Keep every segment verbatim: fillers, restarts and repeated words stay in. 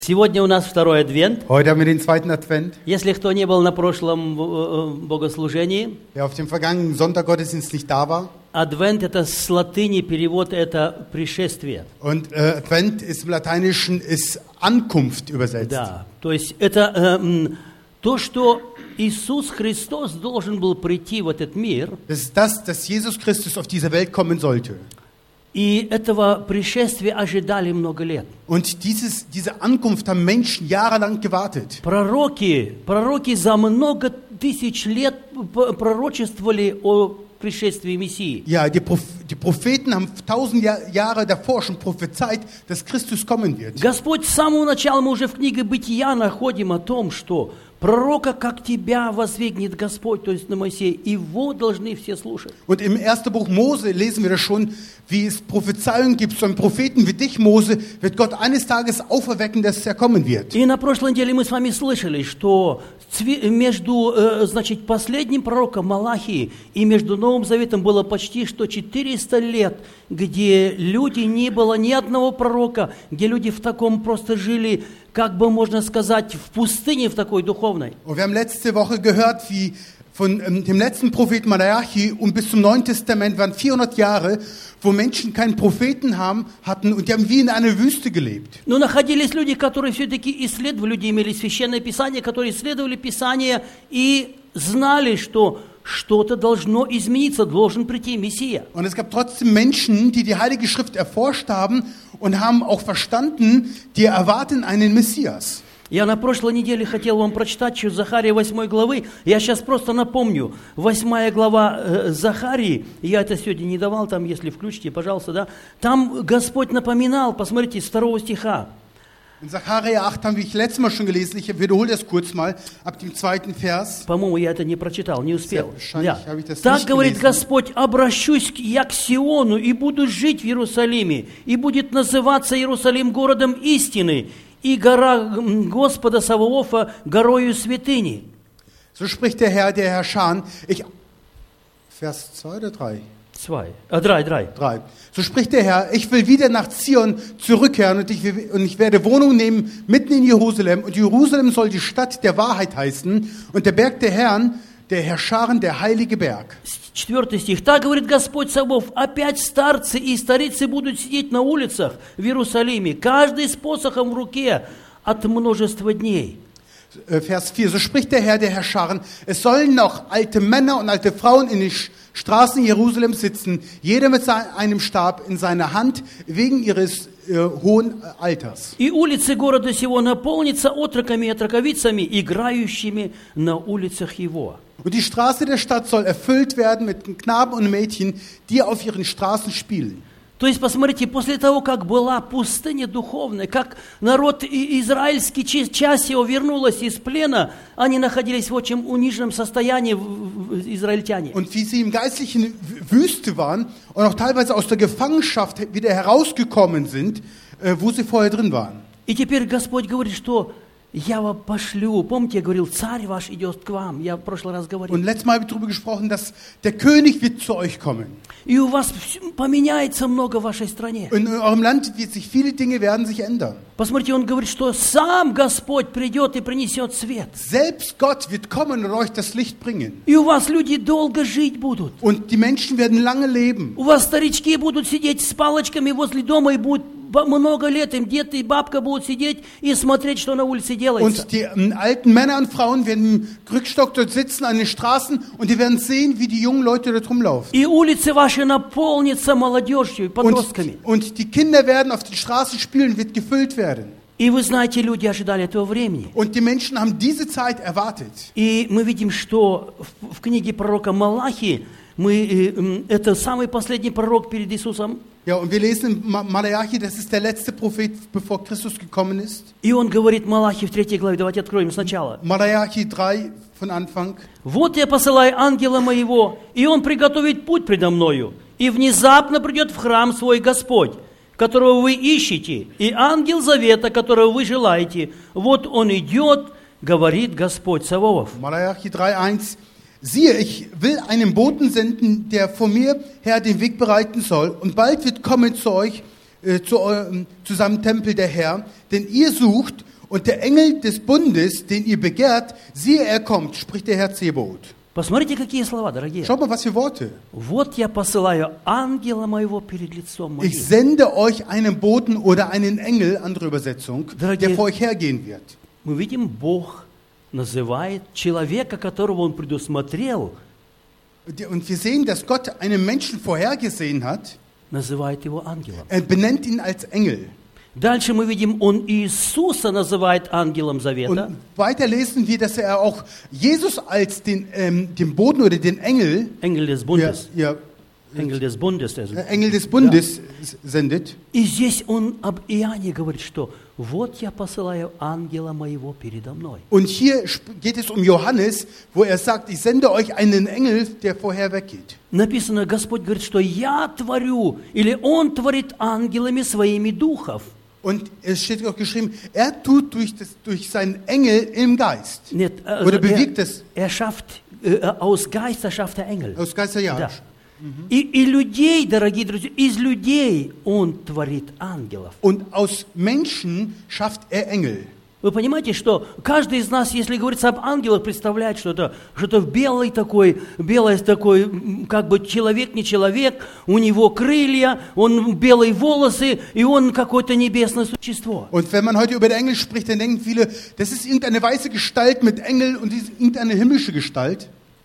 Сегодня у нас второй адвент. Heute haben wir den zweiten Advent. Если кто не был на прошлом э, богослужении, Wer auf dem vergangenen Sonntag Gottesdienst nicht da war. адвент это с латыни перевод это пришествие. Und äh, Advent ist im Lateinischen ist Ankunft übersetzt. Да, то есть это э, то, что Иисус Христос должен был прийти в этот мир. Das ist das, dass Jesus Christus auf diese Welt kommen sollte. И этого пришествия ожидали много лет. Und dieses, diese Ankunft haben Menschen jahrelang gewartet. Пророки, пророки за много тысяч лет пророчествовали о пришествии Мессии. Ja, die, Proph- die Propheten haben tausend Jahr, Jahre davor schon prophezeit, dass Christus kommen wird. Господь с самого начала, мы уже в книге Бытия находим о том, что пророка, как тебя, возвигнет Господь, то есть на Моисея, его должны все слушать. Und im ersten Buch Mose lesen wir das schon, wie es Prophezeiungen gibt, so einen Propheten wie dich, Mose, wird Gott eines Tages auferwecken, dass er kommen wird. И на прошлой неделе мы с вами слышали, что между, значит, последним пророком Малахии и между Новым Заветом было почти что четыреста лет, где люди не было ни одного пророка, где люди в таком просто жили, как бы можно сказать, в пустыне в такой духовной. Und wir haben letzte Woche gehört, wie von ähm, dem letzten Propheten Malachi und bis zum Neuen Testament waren vierhundert Jahre, wo Menschen keinen Propheten haben, hatten und die haben wie in einer Wüste gelebt. Но находились люди, которые все-таки исследовали, люди имели священное Писание, которые исследовали Писание и знали, что что-то должно измениться, должен прийти Мессия. Und es gab trotzdem Menschen, die die Heilige Schrift erforscht haben und haben auch verstanden, die erwarten einen Messias. Я на прошлой неделе хотел вам прочитать что Захария восьмой главы. Я сейчас просто напомню. Восьмая глава э, Захарии, я это сегодня не давал, там, если включите, пожалуйста, да. Там Господь напоминал, посмотрите, с второго стиха. In Sacharja acht haben wir letztes Mal schon gelesen, ich wiederhole das kurz mal, ab dem zweiten Vers. По-моему, я это не прочитал, не успел. Ja, да. Так говорит Господь, обращусь я к Сиону и буду жить в Иерусалиме, и будет называться Иерусалим городом истины, и гора Господа Саваофа горою святыни. So spricht der Herr, der Herr Schan. Ich, Vers zwei oder drei? Zwei. Ah, drei, drei. Drei. So spricht der Herr, ich will wieder nach Zion zurückkehren und ich, will, und ich werde Wohnung nehmen mitten in Jerusalem. Und Jerusalem soll die Stadt der Wahrheit heißen und der Berg der Herren, der Herr Scharen, der heilige Berg. Четвертый стих. Так говорит Господь Саваоф, опять старцы и старицы будут сидеть на улицах в Иерусалиме, каждый с посохом в руке от множества дней. Vers vier. So spricht der Herr, der Herr Scharen, es sollen noch alte Männer und alte Frauen in den Straßen Jerusalems sitzen, jeder mit einem Stab in seiner Hand, wegen ihres äh, hohen Alters. И улицы города сего наполнятся отроками и отроковицами, играющими на улицах его. Und die Straße der Stadt soll erfüllt werden mit Knaben und Mädchen, die auf ihren Straßen spielen. То есть, посмотрите, после того, как была пустыня духовная, как народ израильский, часть его вернулась из плена, они находились в очень униженном состоянии, израильтяне. Und wie sie im geistlichen Wüste waren und auch teilweise aus der Gefangenschaft wieder herausgekommen sind, wo sie vorher drin waren. И теперь Господь говорит, что я вам пошлю. Помните, я говорил, царь ваш идет к вам. Я в прошлый раз говорил. Und letztes Mal habe ich darüber gesprochen, dass der König wird zu euch kommen. И у вас поменяется много в вашей стране. In eurem Land wird sich viele Dinge werden sich ändern. Посмотрите, он говорит, что сам Господь придет и принесет свет. Selbst Gott wird kommen und euch das Licht bringen. И у вас люди долго жить будут. Und die Menschen werden lange leben. У вас старички будут сидеть с палочками возле дома и будут много лет, им дед и бабка будут сидеть и смотреть, что на улице делается. Und die ähm, alten Männer und Frauen werden im Krückstock dort sitzen an den Straßen und die werden sehen, wie die jungen Leute dort rumlaufen. И улицы ваши наполнятся молодежью, подростками. Und, und die Kinder werden auf den Straßen spielen, wird gefüllt werden. И вы знаете, люди ожидали этого времени. Und die Menschen haben diese Zeit erwartet. И мы видим, что в, в книге пророка Малахии мы, это самый последний пророк перед Иисусом. Ja, und wir lesen in Malachi, das ist der letzte Prophet, bevor Christus gekommen ist. И он говорит Малахии в третьей главе, давайте откроем сначала. Malachi drei von Anfang. Вот я посылаю ангела моего, и он приготовит путь предо мною, и внезапно придет в храм свой Господь, которого вы ищете, и ангел завета, которого вы желаете. Вот он идет, говорит Господь Саваоф. Malachi drei eins. Siehe, ich will einen Boten senden, der vor mir her den Weg bereiten soll. Und bald wird kommen zu euch, äh, zu, eurem, zu seinem Tempel der Herr, den ihr sucht Und der Engel des Bundes, den ihr begehrt, siehe, er kommt, spricht der Herr Zebaoth. Посмотрите, какие слова, дорогие. Schaut mal, was für Worte. Вот я посылаю ангела моего перед лицом моим. Ich sende euch einen Boten oder einen Engel, andere Übersetzung, Dorogie- der vor euch hergehen wird. Мы видим, Бог называет человека, которого Он предусмотрел, Und wir sehen, dass Gott einen Menschen vorhergesehen hat. называет его ангелом. Er benennt ihn als Engel. Дальше мы видим, Он Иисуса называет ангелом завета. Und weiter lesen wir, dass er auch Jesus als den, ähm, den Boten oder den Engel, Engel des ja, Bundes. ja, Engel des Bundes. der- äh, Engel des Bundes s- sendet. И здесь Он об Иоанне говорит, что вот я посылаю ангела моего передо мной. Und hier sp- geht es um Johannes, wo er sagt, ich sende euch einen Engel, der vorher weggeht. Написано, Господь говорит, что я творю, или Он творит ангелами своими духов. Und es steht auch geschrieben, er tut durch, das, durch seinen Engel im Geist. Нет, э, Oder er, bewegt es er schafft, äh, aus Geister schafft er Engel. aus Geisterjahre. Да. И, и людей, дорогие друзья, из людей Он творит ангелов. Und aus Menschen schafft er Engel. Вы понимаете, что каждый из нас, если говорится об ангелах, представляет, что это что-то белый такой, белый такой, м, как бы человек, не человек, у него крылья, он белые волосы, и он какое-то небесное существо. Und wenn man heute über den Engel spricht, dann denken viele, das ist irgendeine weiße Gestalt mit Engel und das ist irgendeine himmlische Gestalt,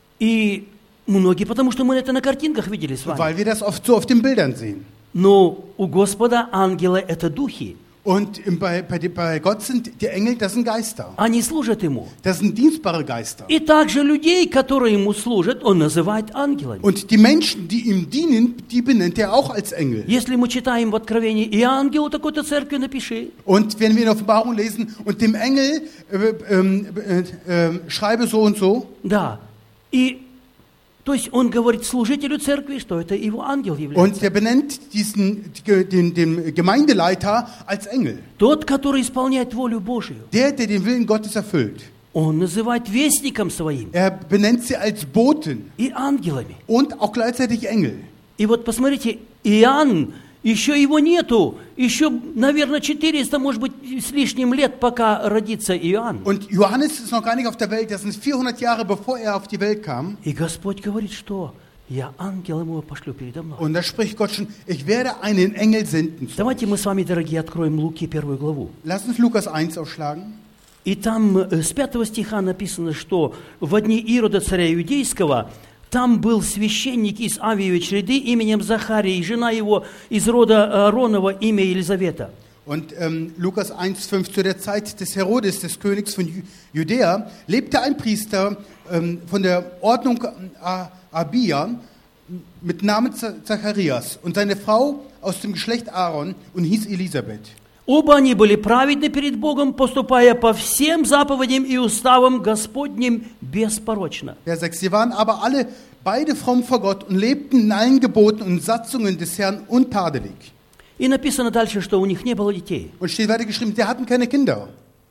И многие, потому что мы это на картинках видели с вами. weil wir das oft so auf den Bildern sehen. Но у Господа ангелы – это духи. Und im, bei, bei, bei Gott sind die Engel, das sind Geister. Они служат Ему. Das sind dienstbare Geister. И также людей, которые Ему служат, Он называет ангелами. Und die Menschen, die ihm dienen, die benennt er auch als Engel. Если мы читаем в Откровении, и ангелу такой-то церкви напиши, Und wenn wir in der Offenbarung lesen, und dem Engel äh, ähm, äh, äh, schreibe so und so, да, и то есть он говорит служителю церкви, что это его ангел является. und der benennt diesen, den, den Gemeindeleiter als Engel. Тот, который исполняет волю Божию. Der, der den Willen Gottes erfüllt. Он называет вестником своим Er benennt sie als Boten и ангелами. und auch gleichzeitig Engel. И вот посмотрите, Иоанн, еще его нету, еще, наверное, четыреста, может быть, с лишним лет, пока родится Иоанн. Und Johannes ist noch gar nicht auf der Welt, das sind vierhundert Jahre bevor er auf die Welt kam. И Господь говорит, что я ангела его пошлю передо мной. Und da spricht Gott schon, ich werde einen Engel senden. Давайте мы с вами, дорогие, откроем Луки первую главу. Lass uns Lukas eins aufschlagen. И там э, с пятого стиха написано, что в дни Ирода царя Иудейского там был священник из Авиевой череды именем Захария, и жена его из рода Ааронова, имя Елизавета. Und ähm, Lukas eins Komma fünf, zu der Zeit des Herodes, des Königs von Ju- Judäa, lebte ein Priester ähm, von der Ordnung äh, Abia mit Namen Z- Zacharias und seine Frau aus dem Geschlecht Aaron und hieß Elisabeth. Оба они были праведны перед Богом, поступая по всем заповедям и уставам Господним беспорочно. Vers sechs. Sie waren aber alle beide fromm vor Gott und lebten in allen Geboten und Satzungen des Herrn untadelig. И написано дальше, что у них не было детей. Und steht weiter geschrieben, die hatten keine Kinder.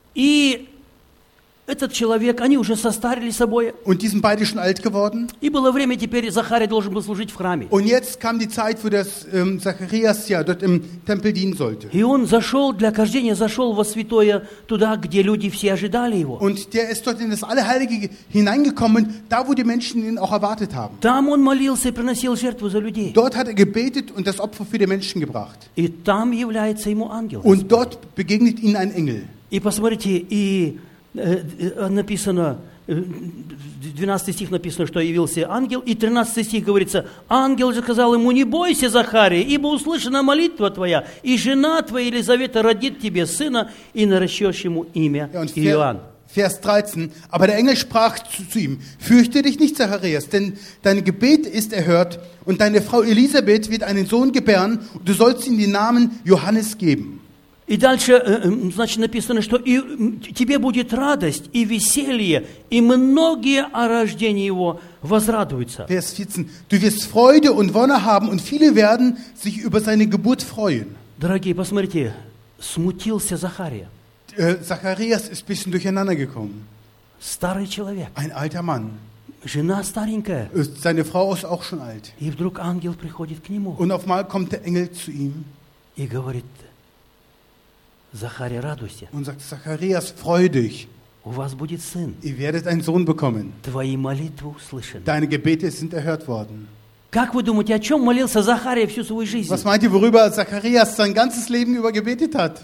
И этот человек, они уже состарились обои. Und die sind beide schon alt geworden. И было время, теперь Захария должен был служить в храме. Und jetzt kam die Zeit, wo das ähm, Zacharias ja dort im Tempel dienen sollte. И он зашел, для кождения зашел во святое, туда, где люди все ожидали его. Und der ist dort in das Allerheilige hineingekommen, da wo die Menschen ihn auch erwartet haben. Там он молился и приносил жертву за людей. Dort hat er gebetet und das Opfer für die Menschen gebracht. И там является ему ангел. Und dort begegnet ihnen ein Engel. И посмотрите, и э, э, написано, э, двенадцатый стих написано, что явился ангел, и тринадцатый стих говорится, ангел же сказал ему, не бойся, Захария, ибо услышана молитва твоя, и жена твоя Елизавета родит тебе сына, и наращешь ему имя Ja, und Иоанн. Vers dreizehn. Aber der Engel sprach zu, zu ihm, fürchte dich nicht, Zacharias, denn dein Gebet ist erhört und deine Frau Elisabeth wird einen Sohn gebären und du sollst ihm den Namen Johannes geben. И дальше, э, э, значит, написано, что и, м, тебе будет радость и веселье, и многие о рождении его возрадуются. Vers vierzehn. Du wirst Freude und Wonne haben und viele werden sich über seine Geburt freuen. Дорогие, посмотрите, смутился Захария, Äh, Zacharias ist ein bisschen durcheinander gekommen. старый человек, Ein alter Mann. жена старенькая. Äh, Seine Frau ist auch schon alt. И вдруг ангел приходит к нему Und auf einmal kommt der Engel zu ihm и говорит, Захария, радуйся, und sagt, Zacharias, freu dich, у вас будет сын. ihr werdet einen Sohn bekommen. Твои молитвы услышаны. Deine Gebete sind erhört worden. Как вы думаете, о чем молился Захария всю свою жизнь? Was meint ihr, worüber Zacharias sein ganzes Leben über gebetet hat?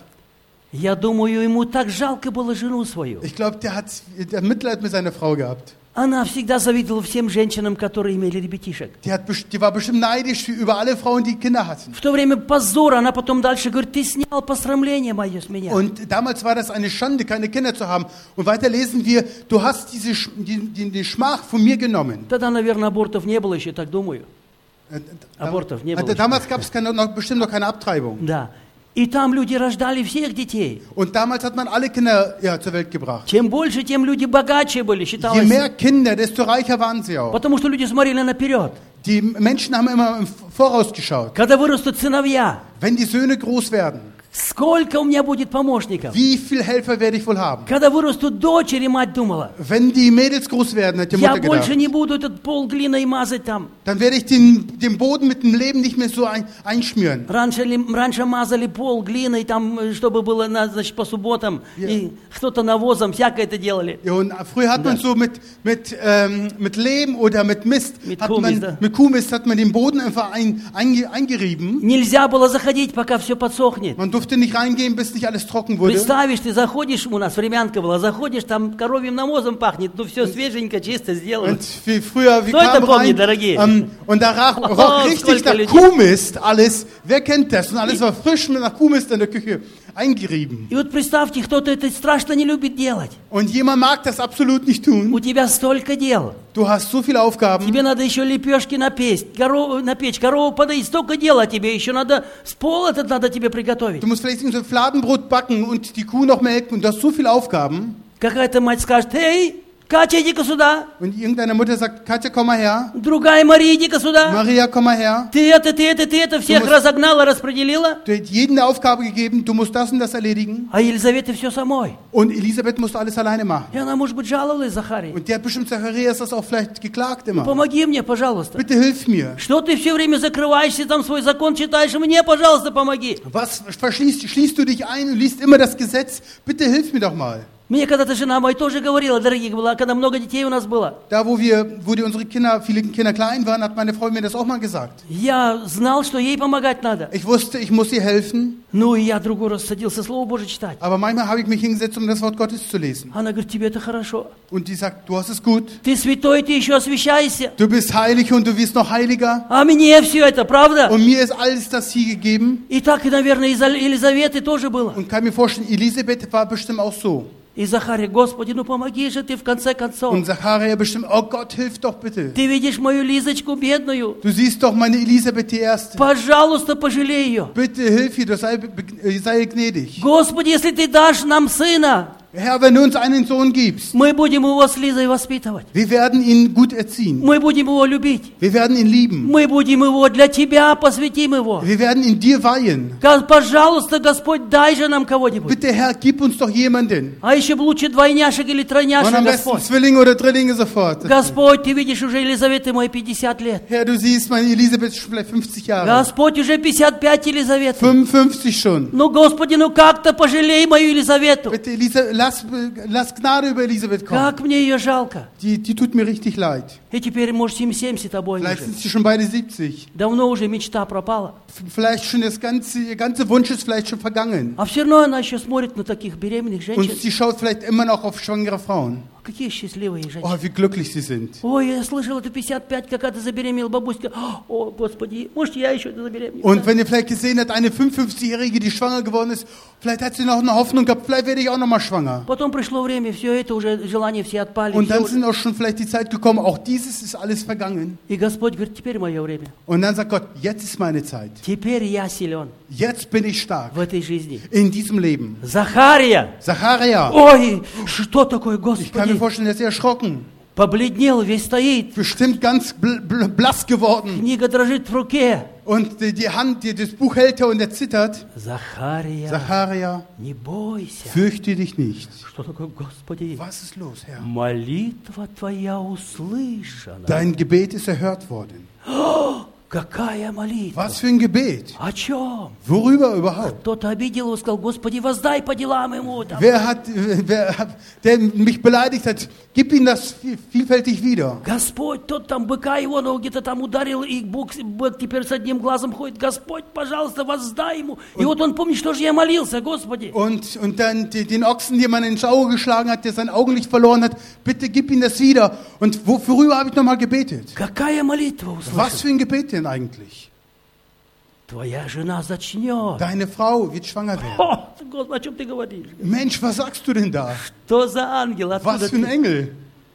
Я думаю, ему так жалко было жену свою. Ich glaube, der hat, der hat Mitleid mit seiner Frau gehabt. Она всегда завидовала всем женщинам, которые имели ребятишек. Die, hat, best- die war bestimmt neidisch für, über alle Frauen, die Kinder hatten. В то время позор, она потом дальше говорит, ты снял посрамление мое с меня. Und damals war das eine Schande, keine Kinder zu haben. Und weiter lesen wir, du hast diese, Sch- die, die, die Schmach von mir genommen. Тогда, наверное, абортов не было еще, так думаю. Äh, Abortов не dam- было. Damals gab es keine, noch, bestimmt noch keine Abtreibung. Да. И там люди рождали всех детей. Und damals hat man alle Kinder ja, zur Welt gebracht. Чем больше, тем люди богаче были, Je считалось. mehr Kinder, desto reicher waren sie auch. Потому что люди смотрели наперед. Die Menschen haben immer im Voraus geschaut. Когда вырастут сыновья, Wenn die Söhne groß werden, сколько у меня будет помощников? wie viele Helfer werde ich wohl haben? Когда вырастут дочери, мать думала, Wenn die Mädels groß werden, hat die я Mutter больше gedacht, не буду этот пол глиной мазать там. dann werde ich den, den Boden mit dem Leben nicht mehr so ein, einschmieren. Раньше, ли- раньше мазали пол глиной, там, э, чтобы было на- значит, по субботам, Ja. и кто-то навозом, всякое это делали. Ja, und früher hat man Ja. so mit, mit, ähm, mit Lehm oder mit Mist, Mit hat Kuhmist, man, ja. mit Kuhmist hat man den Boden einfach ein, einge, eingerieben. Нельзя было заходить, пока все подсохнет. Man durfte nicht reingehen, bis nicht alles trocken wurde. Представишь, ты заходишь, у нас времянка была, заходишь, там коровьим навозом пахнет, ну все свеженько, чисто сделано. Und wie früher, wir So это kamen помнит, rein, дорогие. ähm, und da roch, roch Oh, richtig сколько nach людей. Kuhmist alles. Wer kennt das? Und alles war frisch mit nach Kuhmist in der Küche eingerieben. И вот представьте, кто-то это страшно не любит делать. Und jemand mag das absolut nicht tun. У тебя столько дел. Du hast so viele Aufgaben. Тебе надо еще лепешки напесть, корову, напечь, корову подоить, столько дела тебе, еще надо, с пола этот надо тебе приготовить. Du musst vielleicht so ein Fladenbrot backen und die Kuh noch melken. Und du hast so viele Aufgaben. Какая-то мать скажет, эй, Катя, иди-ка сюда. Und irgendeine Mutter sagt, Katja, komm mal her. Другая Мария, иди-ка сюда. Maria, komm mal her. Ты это, ты это, ты это, всех musst- разогнала, распределила. Du hast jedem eine Aufgabe gegeben. Du musst das und das erledigen. А Елизавета все самой. Und Elisabeth musste alles alleine machen. И она, может быть, жаловалась Захарии. Und der hat bestimmt Zacharias das auch vielleicht geklagt immer. Помоги мне, пожалуйста. Bitte hilf mir. Что ты все время закрываешься, там свой закон читаешь, мне, пожалуйста, помоги. Was verschließt, schließt du dich ein und liest immer das Gesetz? Bitte hilf mir doch mal. Мне когда-то жена моя тоже говорила, дорогих была, когда много детей у нас было. Da, wo wir, wo die, unsere Kinder, viele Kinder klein waren, hat meine Frau mir das auch mal gesagt. Я знал, что ей помогать надо. Ich wusste, ich muss ihr helfen, Ну, и я другой раз садился Слово Божие читать. aber manchmal habe ich mich hingesetzt, um das Wort Gottes zu lesen. Она говорит, тебе это хорошо. Und die sagt, du hast es gut, Ты святой, ты еще освящайся. du bist heilig und du wirst noch heiliger. А мне все это, правда? Und mir ist alles das hier gegeben. И так, наверное, из Елизаветы тоже было. Und kann mir vorstellen, Elisabeth war bestimmt auch so. И Захария, Господи, ну помоги же ты в конце концов. Und Zacharia bestimmt, oh Gott, hilf doch bitte. Ты видишь мою Лизочку бедную. Du siehst doch meine Elisabeth die Erste. Пожалуйста, пожалей ее. Bitte hilf ihr, sei, sei gnädig. Господи, если ты дашь нам сына, Herr, wenn du uns einen Sohn gibst, мы будем его с Лизой воспитывать. wir werden ihn gut erziehen. Мы будем его любить. Wir werden ihn lieben. Мы будем его для Тебя, посвятим его. Wir werden ihn dir weihen. Га- Пожалуйста, Господь, дай же нам кого-нибудь. Bitte, Herr, gib uns doch jemanden. А еще бы лучше двойняшек или Und тройняшек, am besten Господь. Zwillinge oder Drillinge sofort. Господь, Ты видишь, уже Елизавете моей пятьдесят лет. Herr, du siehst, meine Elisabeth ist schon vielleicht fünfzig Jahre. Господь, уже пятьдесят пять Елизавет. fünfundfünfzig schon. Ну, Господи, ну как-то пожалей мою Елизавету. Bitte, Elisa, lass, lass Gnade über Elisabeth kommen. Как мне ее жалко. Die, die tut mir richtig leid. И теперь, может, им семьдесят обоим Vielleicht уже. sind sie schon beide siebzig. Давно уже мечта пропала. Vielleicht schon das ganze, ihr ganze Wunsch ist vielleicht schon vergangen. А все равно она еще смотрит на таких беременных Und женщин. sie schaut vielleicht immer noch auf schwangere Frauen. Какие счастливые женщины. Oh, wie glücklich sie sind. Ой, я слышал, это пятьдесят пять, какая-то забеременела бабуська. О, Господи, может, я еще забеременела. Und wenn ihr vielleicht gesehen habt, eine fünfundfünfzigjährige, die schwanger geworden ist, vielleicht hat sie noch eine Hoffnung gehabt, vielleicht werde ich auch noch mal schwanger. Потом пришло время, все это уже, желания все отпали. Und всё dann уже. sind auch schon vielleicht die Zeit gekommen, auch dieses ist alles vergangen. И Господь говорит, теперь мое время. Und dann sagt Gott, jetzt ist meine Zeit. Теперь я силен Jetzt bin ich stark. в этой жизни. In diesem Leben. Захария! Zacharia, Ой, что такое, ich kann mir Господи? vorstellen, er ist erschrocken. Побледнел, весь стоит. Bestimmt ganz bl bl blass geworden. Книга дрожит в руке. Und die, die Hand, die das Buch hält er und er zittert. Захария, Zacharia, не бойся. fürchte dich nicht. Что такое, Господи? Was ist los, Herr? Молитва твоя услышана. Dein Gebet ist erhört worden. Какая молитва? Was für ein Gebet. О чем? Worüber überhaupt? Кто-то обидел его, сказал, Господи, воздай по делам ему. Там. Wer hat, wer, hat- der mich beleidigt hat, gib ihm das viel- vielfältig wieder. Господь, тот там быка Ионова где-то там ударил, и бык, бык теперь с одним глазом ходит. Господь, пожалуйста, воздай ему. И вот он помнит, что же я молился, Господи. Und, und dann die, den Ochsen, den man ins Auge geschlagen hat, der sein Augenlicht verloren hat, bitte gib ihm das wieder. Und wo, worüber habe ich nochmal gebetet? Какая молитва Was услышал? für ein Gebet denn eigentlich? Твоя жена зачнет. Deine Frau wird schwanger werden. О, Господи, о чем ты говоришь? Mensch, was sagst du denn da? Что за ангел? Откуда Was für ein ты? Engel.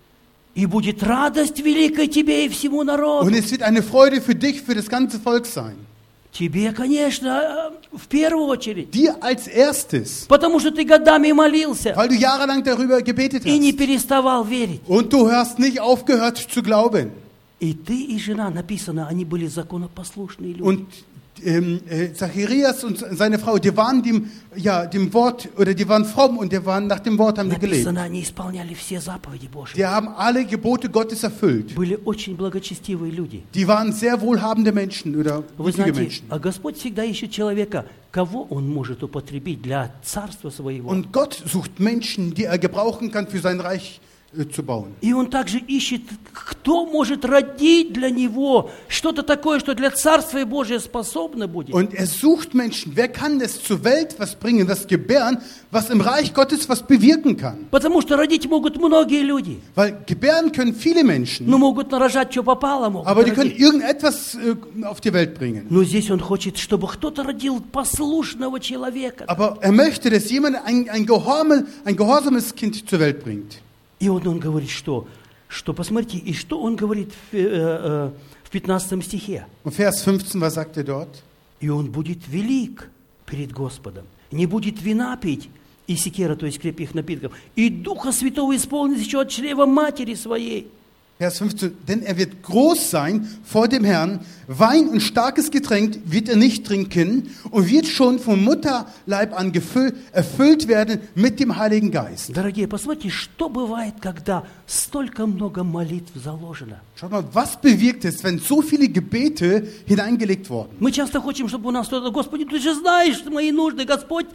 И будет радость великая тебе и всему народу. Und es wird eine Freude für dich, für das ganze Volk sein. Тебе, конечно, э, в первую очередь. Dir als erstes, Потому что ты годами молился weil du jahrelang darüber gebetet и не hast. переставал верить. Und du hast nicht aufgehört zu glauben. И ты, и жена, написано, они были законопослушные люди. Und ähm, äh, Zacharias und seine Frau, die waren dem, ja, dem Wort, oder die waren fromm und die waren nach dem Wort haben die gelebt. Написано, они исполняли все заповеди Божьи. Die haben alle Gebote Gottes erfüllt. Были очень благочестивые люди. Die waren sehr wohlhabende Menschen oder Вы wichtige знаете, Menschen. а Господь всегда ищет человека, кого Он может употребить для царства своего. Und Gott sucht Menschen, die er gebrauchen kann, für sein Reich äh, zu bauen. И Он также ищет, кто может родить для Него что-то такое, что для Царствия Божия способно будет. Und er sucht Menschen, wer kann das zur Welt was bringen, was gebären, was im Reich Gottes was bewirken kann. Потому что родить могут многие люди. Weil gebären können viele Menschen, Ну, могут нарожать, что попало, могут aber die können родить. irgendetwas äh, auf die Welt bringen. Но здесь Он хочет, чтобы кто-то родил послушного человека. Aber er möchte, dass jemand ein, ein, Gehorme, ein gehorsames Kind zur Welt bringt. И вот Он говорит, что, что посмотрите, и что Он говорит в, э, э, в пятнадцатом стихе. Und Vers fünfzehn, was sagt er dort? И он будет велик перед Господом, не будет вина пить, и секера, то есть крепких напитков, и Духа Святого исполнит еще от чрева матери своей. Vers fünfzehn, denn er wird groß sein vor dem Herrn, Wein und starkes Getränk wird er nicht trinken und wird schon vom Mutterleib an gefüllt, erfüllt werden mit dem Heiligen Geist. Дорогие, посмотрите, что бывает, когда столько много молитв заложено. Schaut mal, was bewirkt es, wenn so viele Gebete hineingelegt wurden? Мы часто хотим, чтобы у нас кто-то, Господи, ты же знаешь мои нужды, Господь,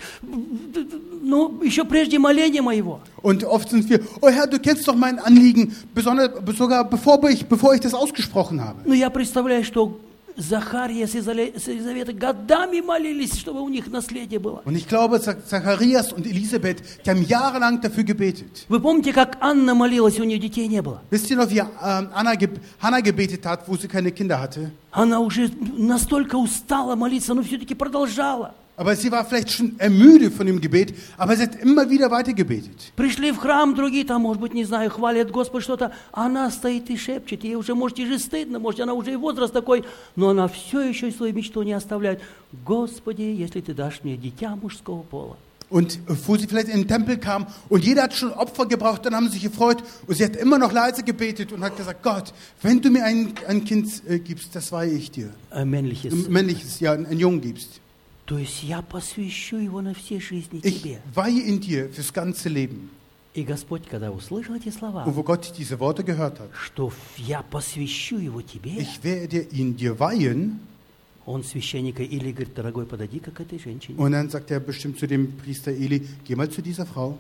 ну, еще прежде моления моего. Und oft sind wir, oh Herr, du kennst doch mein Anliegen, besonders, sogar bevor ich, bevor ich das ausgesprochen habe. Но я представляю, что Захария с Елизаве- с Елизаветой годами молились, чтобы у них наследие было. Und ich glaube, Zach- Zacharias und Elisabeth, die haben jahrelang dafür gebetet. Вы помните, как Анна молилась, у нее детей не было? Wisst ihr noch, wie ähm, Anna, ge- Hannah gebetet hat, wo sie keine Kinder hatte? Она уже настолько устала молиться, но все-таки продолжала. Aber sie war vielleicht schon ermüdet von dem Gebet, aber sie hat immer wieder weiter gebetet. Пришли в храм, другие там, может быть, не знаю, хвалят Господа что-то. Она стоит и шепчет, ей уже, может, и же стыдно, может, она уже и возраст такой, но она все еще свою мечту не оставляет. Господи, если ты дашь мне дитя мужского пола. Und wo sie vielleicht in den Tempel kam und jeder hat schon Opfer gebraucht, dann haben sie sich gefreut und sie hat immer noch leise gebetet und hat gesagt, Gott, wenn du mir ein, ein Kind äh, gibst, das weihe ich dir. Äh, männliches. Ein männliches, ja, einen Jungen gibst. То есть я посвящу его на все жизни Ich тебе. weihe ihn dir fürs ganze Leben. И Господь, когда услышал эти слова, Und wo Gott diese Worte gehört hat, что я посвящу его тебе, ich werde ihn dir weihen. он священника Или говорит, дорогой, подойди-ка к этой женщине. Und dann sagt er bestimmt zu dem Priester Eli, geh mal zu dieser Frau.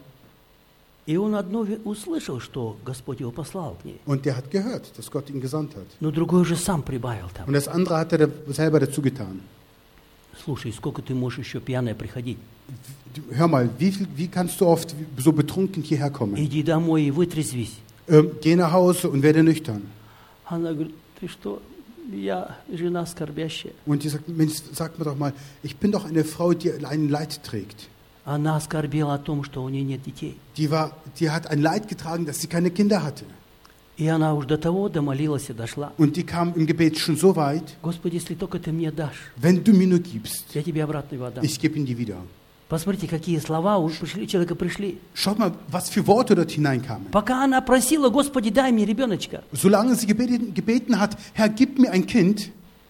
И он одно ве- услышал, что Господь его послал к ней, Und der hat gehört, dass Gott ihn gesandt hat. но другой уже сам прибавил там. Und das andere hat er da selber dazu getan. Слушай, сколько ты можешь еще пьяная приходить? Du, hör mal, wie, viel, wie kannst du oft so betrunken hierher kommen? Иди домой и вытрезвись. Ähm, geh nach Hause und werde nüchtern. Она говорит, ты что, я жена скорбящая. Und die sagt, Mensch, sag mir doch mal, ich bin doch eine Frau, die ein Leid trägt. Она скорбела о том, что у нее нет детей. Die, war, die hat ein Leid getragen, dass sie keine Kinder hatte. И она уж до того домолилась и дошла. Und die kam im Gebet schon so weit, Господи, если только ты мне дашь, wenn du mir nur gibst, я тебе обратно его отдам. ich gebe ihn dir wieder. Посмотрите, какие слова у пришли, человека пришли. Schaut mal, was für Worte dort hineinkamen. Пока она просила, Господи, дай мне ребеночка, Solange sie gebeten, gebeten hat, Herr, gib mir ein Kind,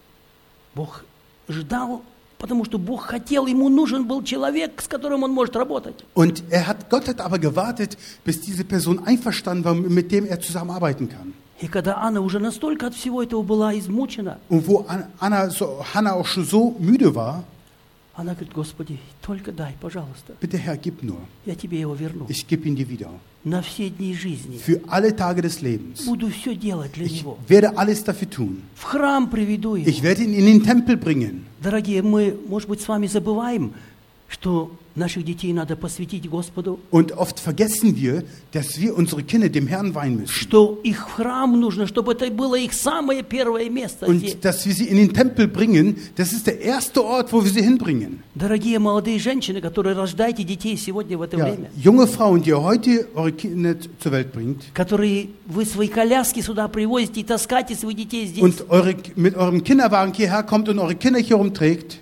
Бог ждал, потому что Бог хотел, ему нужен был человек, с которым он может работать. und er hat, Gott hat aber gewartet, bis diese Person einverstanden war, mit dem er zusammenarbeiten kann. И когда Анна уже настолько от всего этого была измучена, Und wo An- Anna, so, Hannah auch schon so müde war, она говорит: Господи, только дай, пожалуйста, bitte Herr, gib nur. я тебе его верну. Ich gebe ihn dir wieder. На все дни жизни Für alle Tage des Lebens. буду все делать для Ich него. werde alles dafür tun. В храм приведу его. Ich werde ihn in den Tempel bringen. Дорогие, мы, может быть, с вами забываем, что наших детей надо посвятить Господу, Und oft vergessen wir, dass wir unsere Kinder dem Herrn weihen müssen. что их в храм нужно, чтобы это было их самое первое место здесь. Und dass wir sie in den Tempel bringen, das ist der erste Ort, wo wir sie hinbringen. Дорогие молодые женщины, которые рождаете детей сегодня в это Ja, время, junge Frauen, die ihr heute eure Kinder zur Welt bringt которые вы свои коляски сюда привозите и таскаете своих детей здесь. und eure, mit eurem Kinderwagen hierher kommt und eure Kinder hier rumträgt,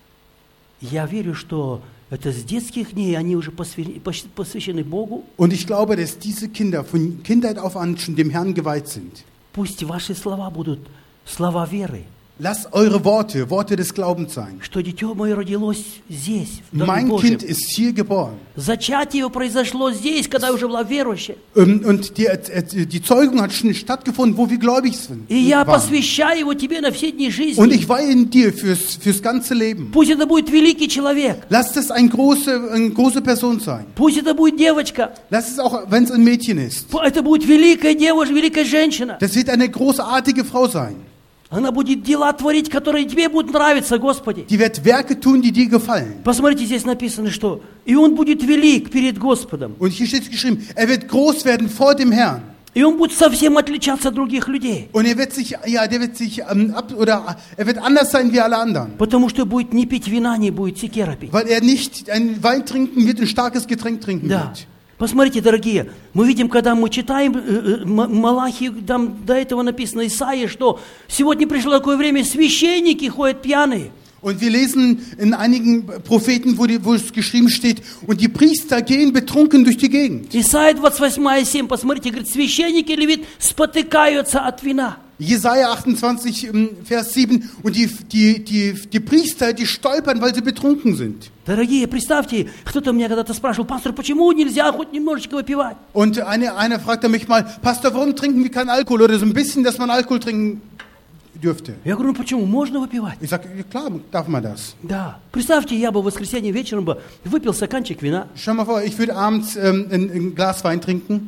Я верю, что это с детских дней они уже посвя- пос- посвящены Богу. und ich glaube, dass diese Kinder von Kindheit auf an schon dem Herrn geweiht sind. Пусть ваши слова будут слова веры, Lasst eure Worte, Worte des Glaubens sein. что дитё мое родилось здесь, в Доме Mein Божьем. Kind ist hier geboren. Зачатие его произошло здесь, когда я уже была верующей. Ähm, Und die, äh, die Zeugung hat schon stattgefunden, wo wir gläubig sind. И я waren. посвящаю его тебе на все дни Und жизни. ich weihe ihn dir fürs, fürs ganze Leben. Пусть это будет великий человек. Lass das ein große, eine große Person sein. Пусть это будет девочка. Lass es auch, wenn es ein Mädchen ist. Пу- Это будет великая девушка, великая женщина. Das wird eine großartige Frau sein. Она будет дела творить, которые тебе будут нравиться, Господи. Die wird Werke tun, die dir gefallen. Посмотрите, здесь написано, что «И он будет велик перед Господом». Und hier steht geschrieben, er wird groß werden vor dem Herrn. И он будет совсем отличаться от других людей. Und er wird sich, ja, der wird sich ähm, ab, oder er wird anders sein wie alle anderen. Потому что будет не пить вина, не будет секера пить. Weil er nicht einen Wein trinken wird, ein starkes Getränk trinken Да. wird. Посмотрите, дорогие, мы видим, когда мы читаем э, э, М- Малахии, там до этого написано Исаия, что сегодня пришло такое время, священники ходят пьяные. Und wir lesen in einigen Propheten, wo, die, wo es geschrieben steht, und die Priester gehen betrunken durch die Gegend. Исаия двадцать восемь, семь, посмотрите, говорит, священники, левит, спотыкаются от вина. Jesaja achtundzwanzig, ähm, Vers sieben, und die, die, die, die Priester, die stolpern, weil sie betrunken sind. Дорогие, представьте, кто-то меня когда-то спрашивал: пастор, почему нельзя хоть немножечко выпивать? Und eine, einer fragte mich mal, Pastor, warum trinken wir keinen Alkohol? Oder so ein bisschen, dass man Alkohol trinken dürfte. Я говорю: ну почему? Можно выпивать. Ich sage, ja, klar, darf man das. Да. Представьте, я бы в воскресенье вечером бы выпил стаканчик вина. Stell mal vor, ich würde abends ähm, ein, ein Glas Wein trinken.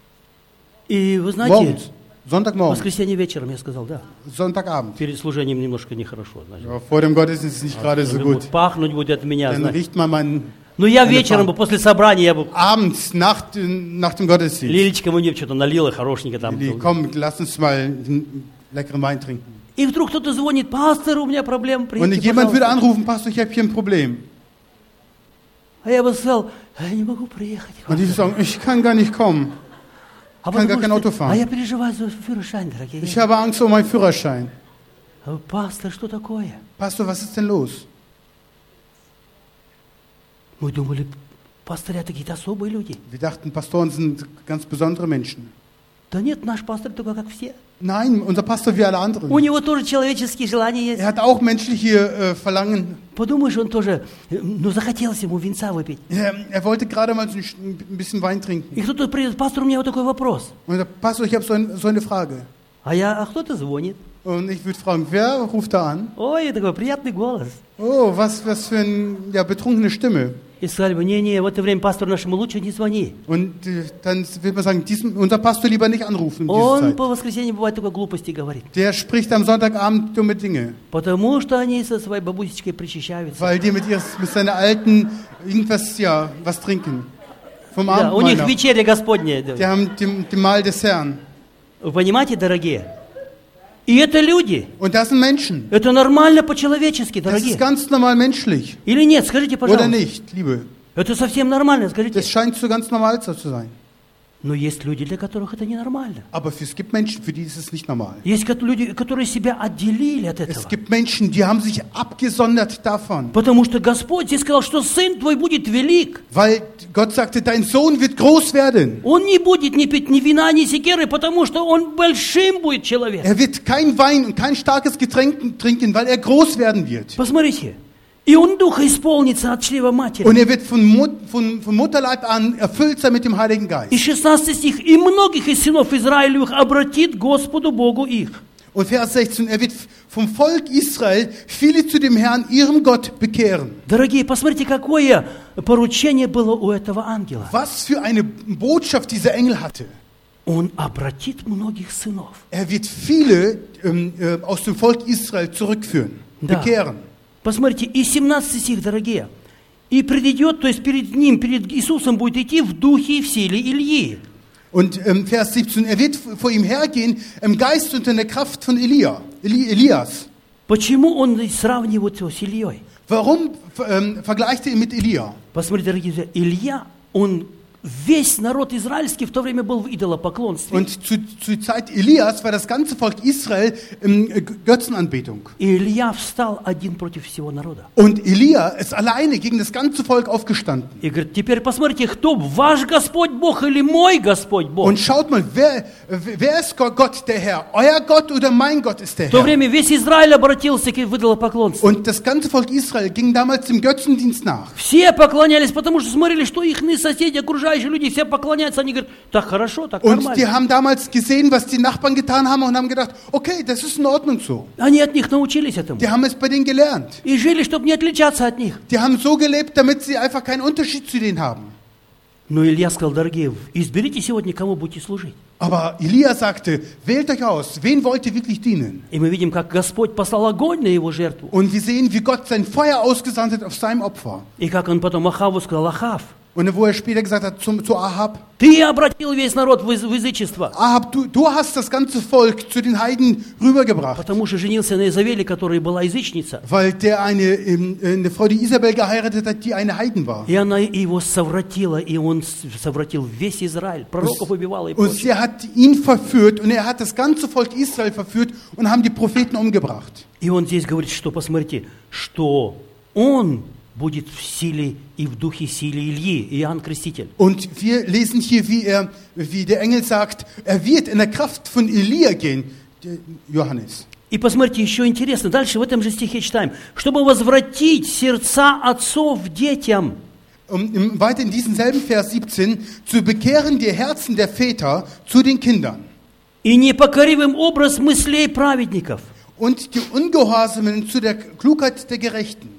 И вы знаете, Morgens, в Sonntagmorgen, воскресенье вечером я сказал, да. Sonntagabend. Перед служением немножко нехорошо. Значит. Ja, vor dem Gottesdienst ist nicht gerade so Будет gut. пахнуть будет от меня. Dann знаете. riecht man meinen Но я Eine вечером бы, Fahne. после собрания, я бы... abends nach, dem- nach dem Gottesdienst. Лилечка мне что-то налила хорошенько там. Die, komm, lass uns mal einen leckeren Wein trinken. И вдруг кто-то звонит: пастор, у меня проблема, Und приедьте, jemand würde пожалуйста. anrufen, Pastor, ich habe hier ein Problem. А я бы сказал: я не могу приехать. Und die sagen, ich kann gar nicht kommen. А, kann gar потому kein что- Auto fahren. а я переживаю за Führerschein, дорогие. Ich habe Angst um meinen Führerschein. А, Пастор, что такое? Pastor, was ist denn los? Мы думали, пастыря какие-то особые люди. Wir dachten, Pastoren sind ganz besondere Menschen. Да нет, наш пастор только как все. Nein, unser Pastor wie alle anderen. У него тоже человеческие желания есть. Er hat auch menschliche äh, Verlangen. Подумаешь, он тоже, э, ну, захотелось ему винца выпить. Er, er wollte gerade mal so ein, ein bisschen Wein trinken. И кто-то придет: пастор, у меня вот такой вопрос. Und er sagt, Pastor, ich habe so, ein, so eine Frage. А я, а кто-то звонит. Und ich würde fragen, wer ruft da an? Ой, такой приятный голос. Oh, was, was für eine ja, betrunkene Stimme. И сказали бы: не-не, в это время пастору нашему лучше не звони. Und äh, dann wird man sagen, diesen, unser Pastor lieber nicht anrufen in dieser Он Zeit. по воскресенье бывает только глупости говорит. Der spricht am Sonntagabend dumme Dinge, Потому что они со своей бабусечкой причащаются. weil die mit, ihres, mit seiner alten irgendwas, ja, was trinken. Vom Да, у Abendmahl них noch. вечеря Господня. Die haben dem, dem Mahl des Herrn. Вы понимаете, дорогие? И это люди. Und das sind Menschen. Это нормально по-человечески, Das ist дорогие. ganz normal menschlich. Или нет? Скажите, Oder пожалуйста. nicht, Liebe? Это совсем нормально, скажите. Das scheint so ganz normal zu sein. Но есть люди, для которых это ненормально. Aber es gibt Menschen, für die ist es nicht normal. Есть ко- люди, которые себя отделили от этого. Es gibt Menschen, die haben sich abgesondert davon. Потому что Господь здесь сказал, что сын твой будет велик. Weil Gott sagte, dein Sohn wird groß werden. Он не будет ни пить ни вина, ни секеры, потому что он большим будет человек. Er wird kein Wein und kein starkes Getränk trinken, weil er groß werden wird. Посмотрите, И он духа исполнится от чрева матери. Und er wird von, Mut, von, von Mutterleib an erfüllt sein mit dem Heiligen Geist. И шестнадцатый стих. И многих из сынов Израилевых обратит Господу Богу их. Und Vers sechzehn, er wird vom Volk Israel viele zu dem Herrn, ihrem Gott, bekehren. Дорогие, посмотрите, какое поручение было у этого ангела. Was für eine Botschaft dieser Engel hatte. Он обратит многих сынов. Er wird viele ähm, äh, aus dem Volk Israel zurückführen, Да. bekehren. Посмотрите, и семнадцатый стих, дорогие. И придет, то есть перед ним, перед Иисусом будет идти в духе и в силе Ильи. Und ähm, Vers siebzehn, er wird vor ihm hergehen im Geist und in der Kraft von Elia, Eli, Elias. Почему он сравнивает его с Ильей? Warum ähm, vergleicht er ihn mit Elia? Посмотрите, дорогие друзья, Илья, он весь народ израильский в то время был в идолопоклонстве. Und zu, zur Zeit Elias war das ganze Volk Israel in Götzenanbetung. И Илья встал один против всего народа. Und Elia ist alleine gegen das ganze Volk aufgestanden. И говорит, теперь посмотрите, кто ваш Господь Бог или мой Господь Бог? Und schaut mal, wer, wer ist Gott, der Herr? Euer Gott oder mein Gott ist der В то Herr? время весь Израиль обратился к идолопоклонству. Und das ganze Volk Israel ging damals dem Götzendienst nach. Все поклонялись, потому что смотрели, что их соседи, окружающие люди, все поклоняются. Они говорят, так хорошо, так Und die нормально. haben damals gesehen, was die Nachbarn getan haben und haben gedacht, okay, das ist in Ordnung so. Они от них научились этому. Die haben es bei denen gelernt. И жили, чтобы не отличаться от них. Die haben so gelebt, damit sie einfach keinen Unterschied zu denen haben. Но Илья сказал, дорогие, изберите сегодня, кому будете служить. Aber Elia sagte, wählt euch aus, wen wollt ihr wirklich dienen? И мы видим, как Господь послал огонь на его жертву. Und wir sehen, wie Gott sein Feuer ausgesandt hat auf seinem Opfer. И как он потом Ахаву сказал, Ахав, Und wo er später gesagt hat zum, zu Ahab, ты обратил весь народ в из- в язычество. Ahab, du, du hast das ganze Volk zu den Heiden rübergebracht. Потому что женился на Изавеле, которая была язычница. Weil der eine, ähm, eine Frau, die Isabel geheiratet hat, die eine Heiden war. И она его совратила, и он с- совратил весь Израиль. Пророков убивала и Und прочее. sie hat ihn verführt und er hat das ganze Volk Israel verführt und haben die Propheten umgebracht. И он здесь говорит, что, посмотрите, что он будет в силе и в духе силе Ильи, Иоанн Креститель. Und wir lesen hier, wie, er, wie der Engel sagt, er wird in der Kraft von Elia gehen, der Johannes. И посмотрите, еще интересно, дальше в этом же стихе читаем, чтобы возвратить сердца отцов детям. Um im, weiter in diesem selben Vers siebzehn, zu bekehren die Herzen der Väter zu den Kindern И непокоривым образ мыслей праведников. und die Ungehorsamen zu der Klugheit der Gerechten.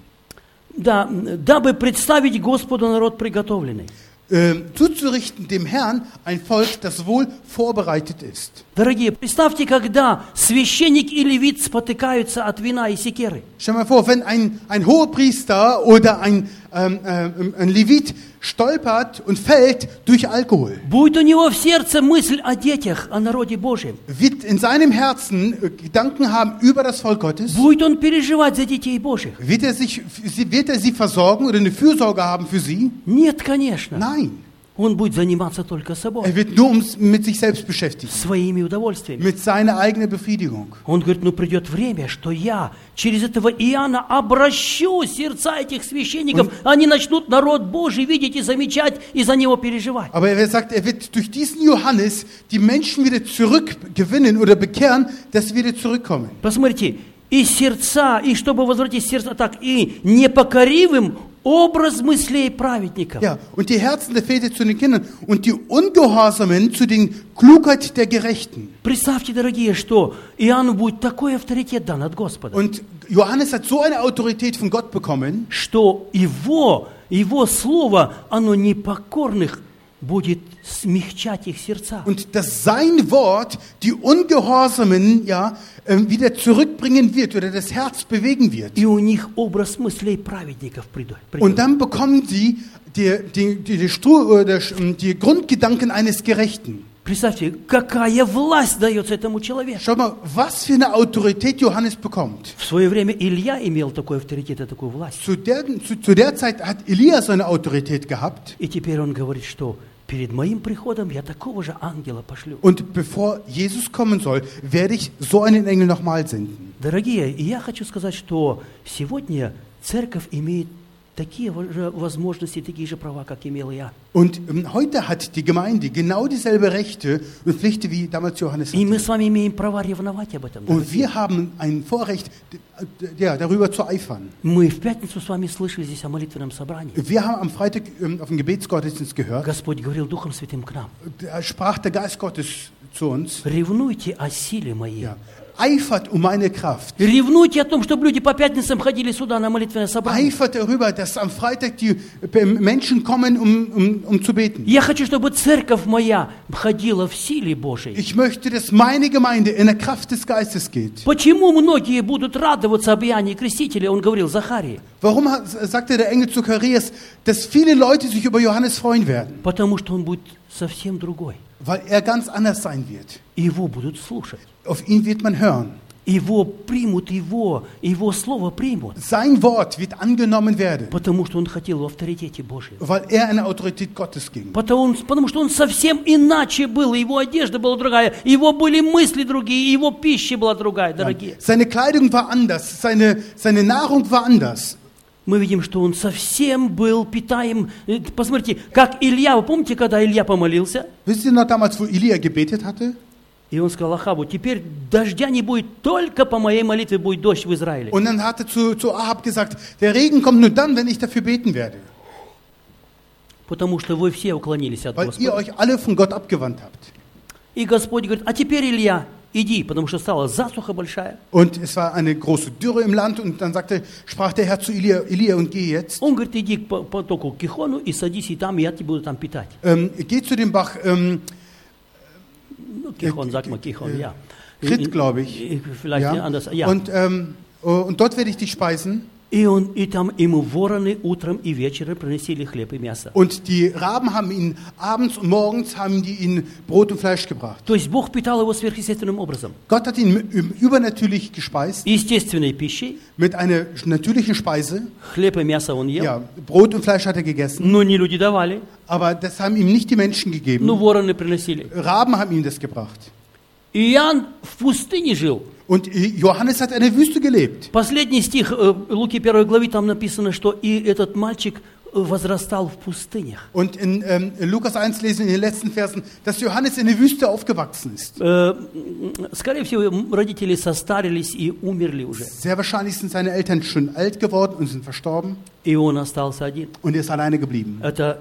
Да, дабы представить Господу народ приготовленный. Äh, zuzurichten dem Herrn ein Volk, das wohl vorbereitet ist. Дорогие, представьте, когда священник и левит спотыкаются от вина и секеры. Stell dir mal vor, wenn ein, ein Hohepriester oder ein, ähm, ähm, ein Levit stolpert und fällt durch Alkohol, Будет у него в сердце мысль о детях, о народе Божьем. wird in seinem Herzen äh, Gedanken haben über das Volk Gottes, Будет он переживать за детей Божьих? wird er, sich, wird er sie versorgen oder eine Fürsorge haben für sie? Нет, конечно. Nein, Он будет заниматься только собой, er wird nur ums, mit sich selbst beschäftigen, своими удовольствиями. mit seiner eigenen Befriedigung. Он говорит, ну придет время, что я через этого Иоанна обращу сердца этих священников, они начнут народ Божий видеть и замечать, и за него переживать. Aber er sagt, er wird durch diesen Johannes die Menschen wieder zurückgewinnen oder bekehren, dass sie wieder zurückkommen. Посмотрите, и сердца, и чтобы возвратить сердца так, и непокоривым образ мыслей праведников. Ja, und die Herzen der Väter zu den Kindern und die Ungehorsamen zu den Klugheit der Gerechten. Представьте, дорогие, что Иоанну будет такой авторитет дан от Господа, Und Johannes hat so eine Autorität von Gott bekommen, что его, его слово, оно непокорных будет смягчать их сердца. und dass sein Wort die Ungehorsamen ja ähm, wieder zurückbringen wird oder das Herz bewegen wird. И у них образ мыслей праведников придет. Und dann bekommen sie die, die, die, die, Stru- oder die Grundgedanken eines Gerechten. Представьте, какая власть дается этому человеку. Schau mal, was für eine Autorität Johannes bekommt. В свое время Илья имел такой авторитет и такую власть. Zu der, zu, zu der Zeit hat Elia so eine Autorität gehabt. И теперь он говорит, что перед моим приходом я такого же ангела пошлю. Und bevor Jesus kommen soll, werde ich so einen Engel nochmal senden. Дорогие, и я хочу сказать, что сегодня церковь имеет такие же возможности, такие же права, как имел я. Und ähm, heute hat die Gemeinde genau dieselbe Rechte und Pflichten wie damals Johannes И мы hatte. с вами имеем права ревновать об этом. Und wir haben ein Vorrecht, d- d- ja, darüber zu eifern. Мы в пятницу с вами слышали здесь о молитвенном собрании. Wir haben am Freitag ähm, auf dem Gebetsgottesdienst gehört, Господь говорил Духом Святым к нам. da sprach der Geist Gottes zu uns, Ревнуйте о силе моей. ja, eifert um meine Kraft. Ревнуйте о том, чтобы люди по пятницам ходили сюда на молитвенное собрание. Eifert darüber, dass am Freitag die äh, Menschen kommen, um, um, um zu beten. Я хочу, чтобы церковь моя ходила в силе Божией. Ich möchte, dass meine Gemeinde in der Kraft des Geistes geht. Почему многие будут радоваться обаянию Крестителя, он говорил Захарии? Warum hat, sagte der Engel zu Zacharias, dass viele Leute sich über Johannes freuen werden? Потому что он будет совсем другой. Weil er ganz anders sein wird. И его будут слушать. Auf ihn wird man hören. Его примут, его, его слово примут. Sein Wort wird angenommen werden, Потому что он хотел в авторитете Божьем. weil er in der Autorität Gottes ging. Потому, потому что он совсем иначе был, его одежда была другая, его были мысли другие, его пища была другая, дорогие. Seine Kleidung war anders, seine, seine Nahrung war anders. Мы видим, что он совсем был питаем. Э, Посмотрите, как Илья, вы помните, когда Илья помолился? Wisst ihr noch damals, wo Elia gebetet hatte? И он сказал Ахабу, теперь дождя не будет, только по моей молитве будет дождь в Израиле. Und dann hat er zu, zu Ahab gesagt, der Regen kommt nur dann, wenn ich dafür beten werde. Потому что вы все уклонились от Weil ihr Господа. euch alle von Gott abgewandt habt. И Господь говорит, а теперь, Илья, иди, потому что стала засуха большая. Und es war eine große Dürre im Land und dann sagte, sprach der Herr zu Elia, Elia und geh jetzt. Он говорит, иди к по- потоку Кихону и садись, и там я тебя буду там питать. Ähm, geh zu dem Bach ähm, Ну, Кихон, sag mal Кихон, ja. Krit, glaube ich. И- Vielleicht Ja. anders, ja. Und, ähm, oh, und dort werde ich dich speisen. И, он, и там ему вороны утром и вечером приносили хлеб и мясо. Und die Raben haben ihn abends und morgens haben die ihn Brot und Fleisch gebracht. То есть Бог питал его сверхъестественным образом. Gott hat ihn ü- übernatürlich gespeist Естественной пищей, mit einer natürlichen Speise. хлеб и мясо он ел, Ja, Brot und Fleisch hat er gegessen, но не люди давали, aber das haben ihm nicht die Menschen gegeben. но вороны приносили. Raben haben ihm das gebracht. Иоанн в пустыне жил. Und Johannes hat in der Wüste gelebt. Последний стих э, Луки первой главы, там написано, что и этот мальчик э, возрастал в пустынях. Und in ähm, Lukas eins lesen wir in den letzten Versen, dass Johannes in der Wüste aufgewachsen ist. Э, Скорее всего, родители состарились и умерли уже. Sehr wahrscheinlich sind seine Eltern schon alt geworden und sind verstorben. И он остался один. Und er ist alleine geblieben. Это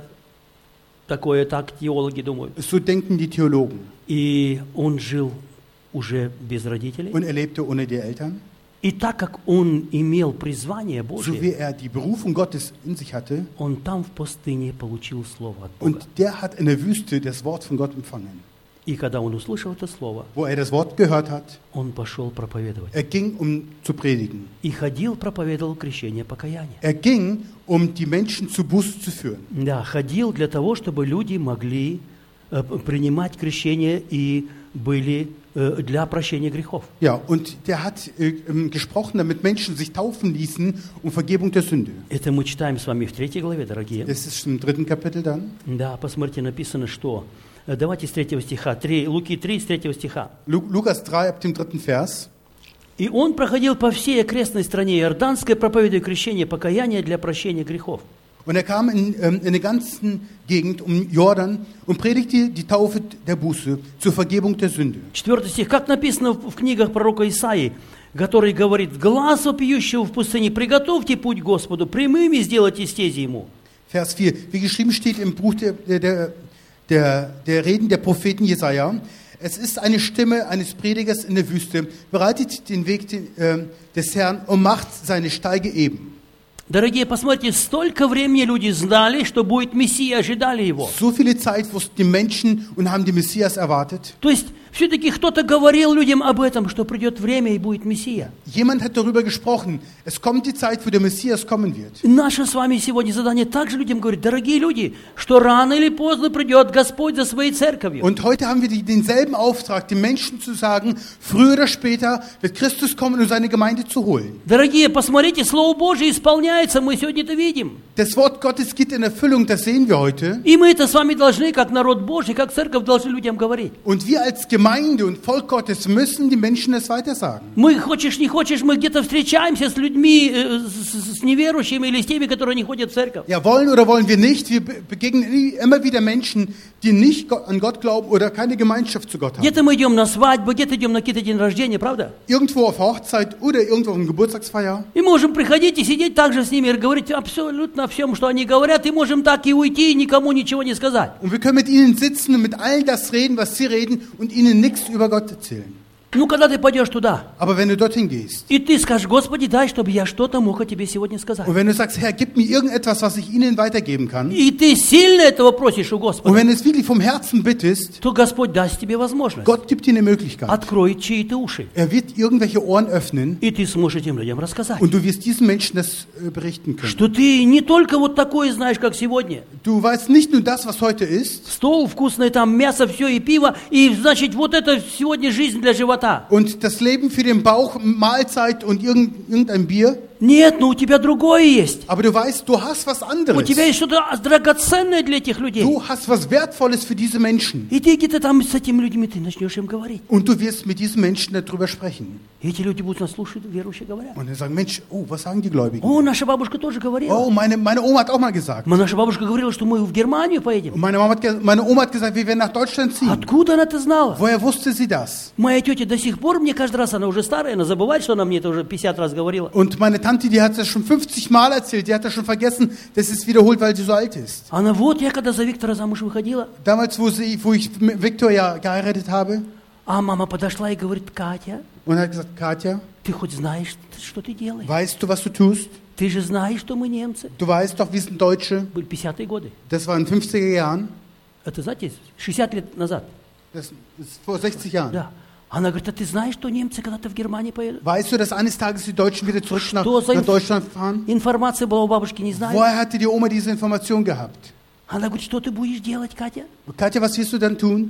такое, так теологи думают. So denken die Theologen. И он жил уже без родителей. Und er lebte ohne die Eltern. И так как он имел призвание So Божие, wie er die Berufung Gottes in sich hatte. он там в пустыне получил слово от Бога. Und der hat in der Wüste das Wort von Gott empfangen. И когда он услышал это слово, Wo er das Wort gehört hat, он пошел проповедовать. er ging, um zu predigen. И ходил, проповедовал крещение покаяния. Er ging, um die Menschen zu Buße zu führen. Да, ходил для того, чтобы люди могли э, принимать крещение и были э, для прощения грехов. Ja, und der hat äh, ähm, gesprochen, damit Menschen sich taufen ließen um Vergebung der Sünde. Это мы читаем с вами в третьей главе, дорогие. Das ist im dritten Kapitel dann. Да, посмотрите, написано, что... э, Давайте с третьего стиха. три, Луки три, с третьего стиха. Lu Lukas drei ab dem dritten Vers. «И он проходил по всей окрестной стране Иорданской, проповедуя крещение покаяния для прощения грехов». Und er kam in, ähm, in der ganzen Gegend um Jordan und predigte die Taufe der Buße zur Vergebung der Sünde. Четвертый стих. Как написано в в книгах пророка Исаии, который говорит, «Глаз вопиющего в пустыне, приготовьте путь Господу, прямыми сделайте стези ему». Vers vier. Wie geschrieben steht im Buch der, der, der, der Reden der Propheten Jesaja. Es ist eine Stimme eines Predigers in der Wüste, bereitet den Weg äh, des Herrn und macht seine Steige eben. Дорогие, посмотрите, столько времени люди знали, что будет Мессия, ожидали его. So viele Zeit wussten die Menschen und haben den Messias erwartet. То есть, все-таки кто-то говорил людям об этом, что придет время и будет Мессия. Jemand hat darüber gesprochen, es kommt die Zeit, wo der Messias kommen wird. Наше с вами сегодня задание также людям говорить, дорогие люди, что рано или поздно придет Господь за своей церковью. Und heute haben wir die, denselben Auftrag, den Menschen zu sagen, früher oder später wird Christus kommen, um seine Gemeinde zu holen. Дорогие, посмотрите, Слово Божие исполняется, мы сегодня это видим. Das Wort Gottes geht in Erfüllung, das sehen wir heute. И мы это с вами должны, как народ Божий, как церковь, должны людям говорить. Und wir als Gemeinde Gemeinde und Volk Gottes müssen die Menschen es weitersagen. Мы, хочешь не хочешь, мы где-то встречаемся с людьми, э, с, с неверующими или с теми, которые не ходят в церковь. Ja, wollen oder wollen wir nicht, wir be- begegnen immer wieder Menschen, die nicht Gott- an Gott glauben oder keine Gemeinschaft zu Gott haben. Где-то мы идем на свадьбу, где-то идем на какие-то день рождения, правда? Irgendwo auf Hochzeit oder irgendwo auf einer Geburtstagsfeier. И можем приходить и сидеть также с ними и говорить абсолютно о всем, что они говорят, и можем так и уйти, и никому ничего не сказать. Und wir können mit ihnen sitzen und mit allen das reden, was sie reden und ihnen nichts über Gott erzählen. Ну, когда ты пойдешь туда, Aber wenn du dorthin gehst и ты скажешь, Господи, дай, чтобы я что-то мог о тебе сегодня сказать. und wenn du sagst, Herr, gib mir irgendetwas, was ich ihnen weitergeben kann, И ты сильно этого просишь у und Господа, wenn du es wirklich vom Herzen bittest, то Господь даст тебе возможность, Gott gibt dir eine Möglichkeit. откроет чьи-то уши, Er wird irgendwelche Ohren öffnen и ты сможешь этим людям рассказать, und du wirst diesen Menschen das äh, berichten können. что ты не только вот такое знаешь, как сегодня. Du weißt nicht nur das, was heute ist, Стол вкусный, там мясо, все и пиво, и значит вот это сегодня жизнь для живота. und das Leben für den Bauch, Mahlzeit und irgend, irgendein Bier. Нет, но у тебя другое есть. Aber du weißt, du hast was У anderes. тебя есть что-то драгоценное для этих людей. Du hast was Wertvolles für diese Menschen. И ты где-то там с этими людьми ты начнешь им говорить. Und du wirst mit diesen Menschen darüber sprechen. И эти люди будут нас слушать, верующие говорят. Und dann sagen, Mensch, oh, was sagen die Gläubigen? О, наша бабушка тоже говорила. Oh, meine, meine Oma hat auch mal gesagt. Мы, наша бабушка говорила, что мы в Германию Und поедем. meine, Mama hat, ge- meine Oma hat gesagt, wir werden nach Deutschland ziehen. Откуда она это знала? Woher wusste sie das? Моя тетя до сих пор, мне каждый раз, она уже старая, она забывает, что она мне это уже пятьдесят раз говорила. Und meine Tante, die hat das schon fünfzig Mal erzählt. Die hat das schon vergessen, dass es wiederholt, weil sie so alt ist. Она вот, я когда за Виктора замуж выходила, Damals, wo, sie, wo ich mit Viktor ja geheiratet habe, а мама подошла и говорит, Катя, und hat gesagt, Katja, ты хоть знаешь, что ты делаешь? weißt du, was du tust? Ты же знаешь, что мы немцы. Du weißt doch, wir sind Deutsche. Были пятидесятые годы. Das war in den fünfziger Jahren. Это, знаете, шестьдесят лет назад. Das ist vor sechzig Jahren. Да. Она говорит, а ты знаешь, что немцы когда-то в Германии поедут? Weißt du, dass eines Tages die Deutschen wieder zurück nach, Что за nach инф- Deutschland fahren? информация была у бабушки, не знаю. Woher hatte die Oma diese Information gehabt? Она говорит, что ты будешь делать, Катя? Katja, was wirst du dann tun?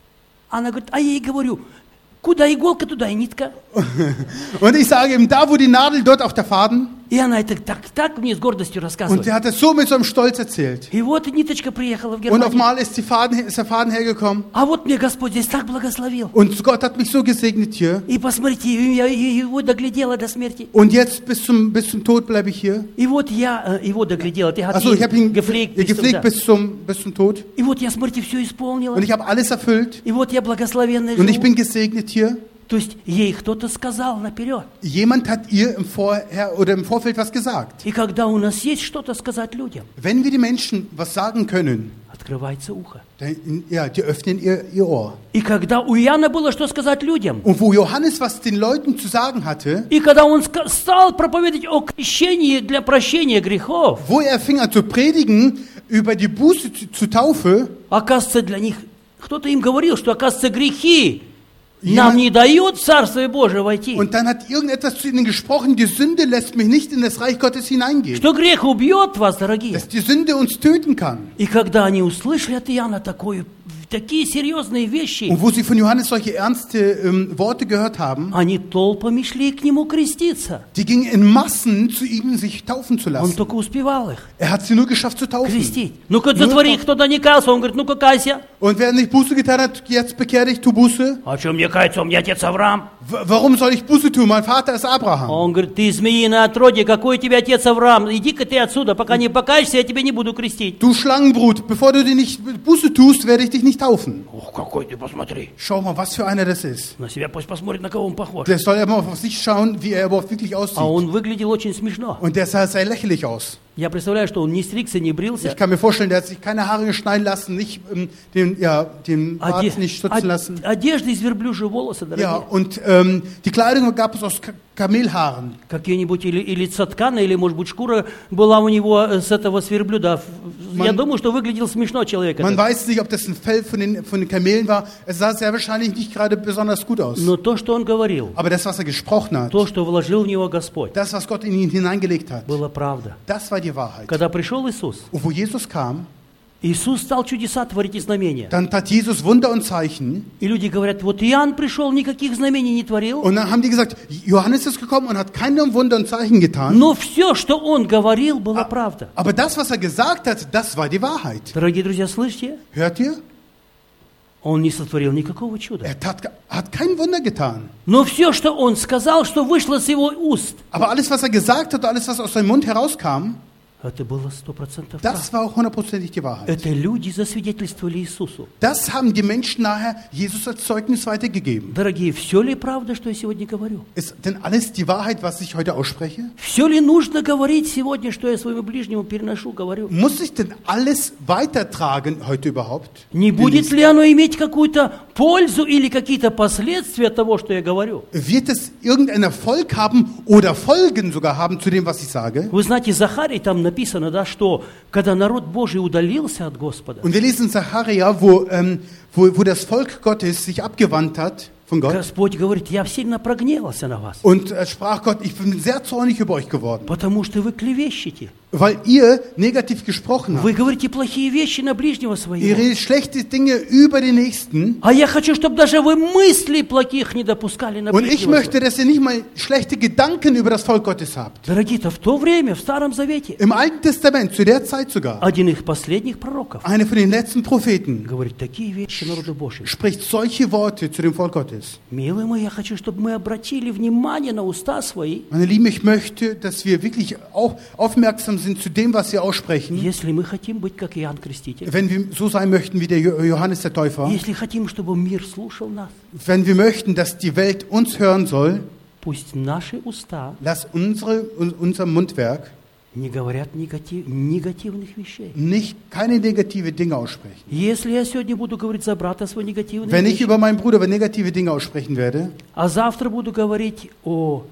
Она говорит, а я ей говорю, куда иголка, туда и нитка. Und ich sage ihm, da wo die Nadel, dort auch der Faden. И она это так, так мне с гордостью Und рассказывает. sie hat es so mit so einem Stolz erzählt. И вот ниточка приехала в Und auf Германию. einmal ist, die Faden, ist der Faden hergekommen. А вот мне Господь здесь так благословил. Und Gott hat mich so gesegnet hier. И посмотрите, я его доглядела до смерти. Und jetzt bis zum, bis zum Tod bleibe ich hier. И вот я э, его доглядела. Ты Also ich habe ihn gepflegt, ge- gepflegt bis zum, bis zum Tod. И вот я, смотрите, все исполнила. Und ich habe alles erfüllt. И вот я благословенная Und ich живу. bin gesegnet hier. То есть ей кто-то сказал наперед. Jemand hat ihr im Vorher oder im Vorfeld was gesagt. И когда у нас есть что-то сказать людям, Wenn wir die Menschen was sagen können, открывается ухо. dann, ja, die öffnen ihr, ihr Ohr. И когда у Иоанна было что сказать людям, Und wo Johannes was den Leuten zu sagen hatte, и когда он ска- стал проповедовать о крещении для прощения грехов, wo er fing an zu predigen über die Buße zu, zu Taufe, оказывается, для них, кто-то им говорил, что, оказывается, грехи Jemand- нам не дают в Царствие Божие войти. und dann hat irgendetwas zu ihnen gesprochen, die Sünde lässt mich nicht in das Reich Gottes hineingehen. Что грех убьет вас, дорогие. Dass die Sünde uns töten kann. И когда они услышали от Иоанна такое, такие серьезные вещи, Und wo sie von Johannes solche ernste ähm, Worte gehört haben, они толпами шли к нему креститься. die gingen in Massen zu ihm, sich taufen zu Он lassen. только успевал их Er hat sie nur geschafft zu taufen. крестить. Ну-ка, Ну, затвори, так. кто-то не каялся. Он говорит, ну-ка, кайся. Und wer nicht Buße getan hat, jetzt bekehr dich, tu Buße. А что мне каяться? У меня отец Авраам. W warum soll ich Buße tun? Mein Vater ist Abraham. Он говорит, ты змеиное отродье, какой у тебя отец Авраам? Иди-ка ты отсюда, пока не покаешься, я тебя не буду крестить. Du Schlangenbrut, bevor du dir nicht Buße tust, werde ich dich nicht taufen. Ох, какой ты, посмотри. Schau mal, was für einer das ist. На себя пусть посмотрит, на кого он похож. Der soll ja mal auf sich schauen, wie er überhaupt wirklich А aussieht. он выглядел очень смешно. Und der sah sehr lächerlich aus. Я представляю, что он не стригся, не брился. Ich kann mir vorstellen, der hat sich keine Haare schneiden lassen, nicht ähm, den, ja, den Bart Оде- nicht stutzen lassen. од- Одежда из верблюжьего волоса, Ja, дорогие. und ähm, die Kleidung gab es aus Ka- Kamelhaaren. Какие-нибудь, или, или цаткана, или, может быть, шкура была у него э, с этого с верблюда. Я Man- думаю, что выглядел смешно человек Man этот. weiß nicht, ob das ein Fell von den, von den Kamelen war. Es sah sehr wahrscheinlich nicht gerade besonders gut aus. Но то, что он говорил, Aber das, was er gesprochen hat, то, что вложил в него Господь, das, was Gott in ihn hineingelegt hat, было правда. das war die Wahrheit. Когда пришел Иисус, Und wo Jesus kam, Иисус стал чудеса творить и знамения. dann tat Jesus Wunder und Zeichen. И люди говорят, вот Иоанн пришел, никаких знамений не творил, Und dann haben die gesagt, Johannes ist gekommen und hat keine Wunder und Zeichen getan. но все, что он говорил, было правда. Aber das, was er gesagt hat, das war die Wahrheit. Дорогие друзья, слышите? Hört ihr? Он не сотворил никакого чуда. Er tat, hat kein Wunder getan. Но все, что он сказал, что вышло с его уст, Aber alles, was er gesagt hat, alles, was aus seinem Mund herauskam, это было сто процентов das правда. war auch hundertprozentig die Wahrheit. Это люди засвидетельствовали Иисусу. Das haben die Menschen nachher Jesus als Zeugnis weitergegeben. Дорогие, все ли правда, что я сегодня говорю? Ist denn alles die Wahrheit, was ich heute ausspreche? Все ли нужно говорить сегодня, что я своему ближнему переношу, говорю? Muss ich denn alles weitertragen heute überhaupt? Не будет ли оно иметь какую-то пользу или какие-то последствия от того, что я говорю? Wird es irgendeinen Erfolg haben oder Folgen sogar haben zu dem, was ich sage? Вы знаете, Захарий там написано, да, что когда народ Божий удалился от Господа, Und wir lesen in Sacharja, wo, ähm, wo, wo das Volk Gottes sich abgewandt hat von Gott. Господь говорит, я сильно прогневался на вас, Und äh, sprach Gott, ich bin sehr zornig über euch geworden, потому что вы клевещете. weil ihr negativ gesprochen habt. Вы говорите плохие вещи на ближнего Ihr своего. redet schlechte Dinge über den Nächsten. А я хочу, чтобы даже вы мыслей плохих не допускали на Und ich ближнего möchte, своего. dass ihr nicht mal schlechte Gedanken über das Volk Gottes habt. Дорогие-то, в то время, в Старом Завете, Im Alten Testament, zu der Zeit sogar, один из последних пророков einer von den letzten Propheten говорит такие вещи народу Божьему. spricht solche Worte zu dem Volk Gottes. Милые мои, я хочу, чтобы мы обратили внимание на уста свои. Meine Lieben, ich möchte, dass wir wirklich auch aufmerksam sind zu dem, was wir aussprechen. Если мы хотим быть как Иоанн Креститель, Wenn wir so sein möchten wie der Jo- Johannes der Täufer, если хотим, чтобы мир слушал нас, wenn wir möchten, dass die Welt uns hören soll, пусть наши уста lass unsere, un- unser Mundwerk не говорят негатив, негативных вещей. nicht keine negative Dinge aussprechen. Если я сегодня буду говорить за брата свои негативные Wenn ich вещи, über meinen Bruder über negative Dinge aussprechen werde а завтра буду говорить о